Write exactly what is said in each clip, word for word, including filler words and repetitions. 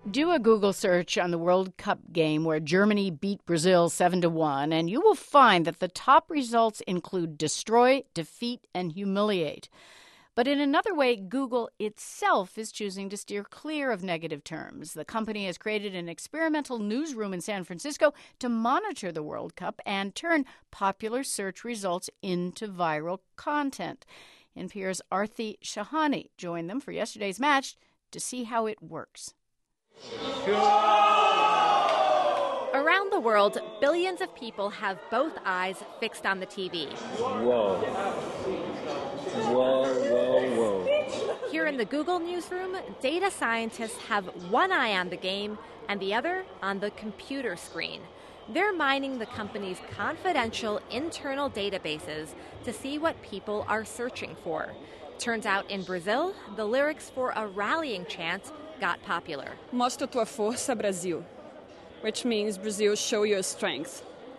Do a Google search on the World Cup game where Germany beat Brazil seven to one, and you will find that the top results include destroy, defeat, and humiliate. But in another way, Google itself is choosing to steer clear of negative terms. The company has created an experimental newsroom in San Francisco to monitor the World Cup and turn popular search results into viral content. N P R's Aarti Shahani joined them for yesterday's match to see how it works. Around the world, billions of people have both eyes fixed on the T V. Whoa. Whoa, whoa, whoa. Here in the Google newsroom, data scientists have one eye on the game and the other on the computer screen. They're mining the company's confidential internal databases to see what people are searching for. Turns out in Brazil, the lyrics for a rallying chant got popular. Mostra tua força, Brasil, which means Brazil, show your strength.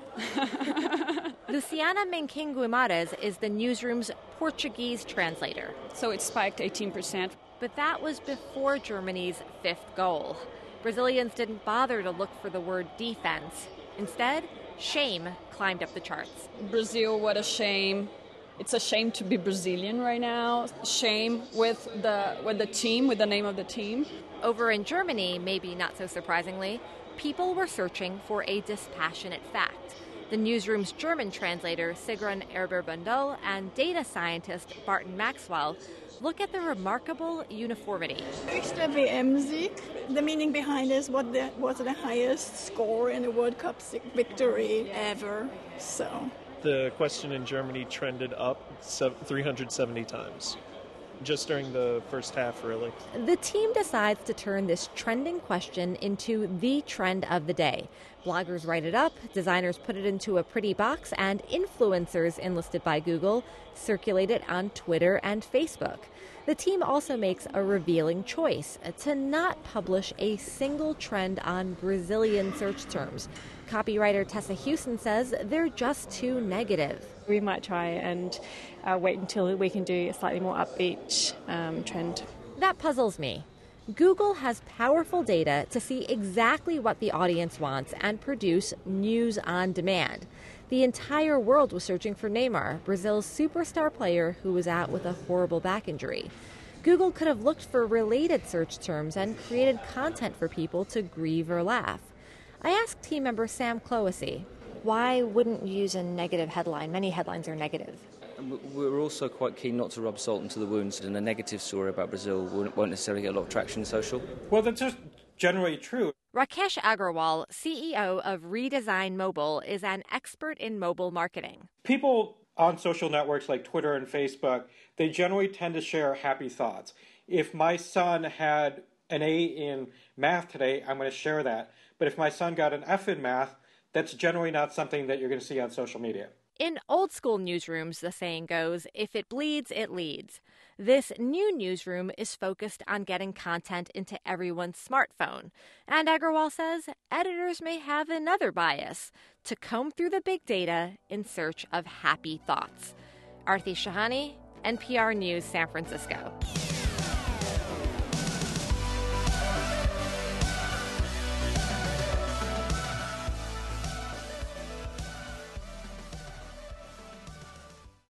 Luciana Menking Guimarães is the newsroom's Portuguese translator. So it spiked eighteen percent. But that was before Germany's fifth goal. Brazilians didn't bother to look for the word defense. Instead, shame climbed up the charts. Brazil, what a shame. It's a shame to be Brazilian right now. Shame with the with the team, with the name of the team. Over in Germany, maybe not so surprisingly, people were searching for a dispassionate fact. The newsroom's German translator, Sigrun Erber-Bundel, and data scientist Barton Maxwell look at the remarkable uniformity. Höchster V M-Sieg. The meaning behind this what the, was the highest score in a World Cup victory ever. So the question in Germany trended up three hundred seventy times. Just during the first half, really. The team decides to turn this trending question into the trend of the day. Bloggers write it up, designers put it into a pretty box, and influencers enlisted by Google circulate it on Twitter and Facebook. The team also makes a revealing choice to not publish a single trend on Brazilian search terms. Copywriter Tessa Houston says they're just too negative. We might try and uh, wait until we can do a slightly more upbeat um, trend. That puzzles me. Google has powerful data to see exactly what the audience wants and produce news on demand. The entire world was searching for Neymar, Brazil's superstar player who was out with a horrible back injury. Google could have looked for related search terms and created content for people to grieve or laugh. I asked team member Sam Clohessy, why wouldn't you use a negative headline? Many headlines are negative. We're also quite keen not to rub salt into the wounds, and a negative story about Brazil won't necessarily get a lot of traction in social. Well, that's just generally true. Rakesh Agarwal, C E O of Redesign Mobile, is an expert in mobile marketing. People on social networks like Twitter and Facebook, they generally tend to share happy thoughts. If my son had an A in math today, I'm going to share that. But if my son got an F in math, that's generally not something that you're going to see on social media. In old school newsrooms, the saying goes, if it bleeds, it leads. This new newsroom is focused on getting content into everyone's smartphone. And Agarwal says editors may have another bias, to comb through the big data in search of happy thoughts. Aarti Shahani, N P R News, San Francisco.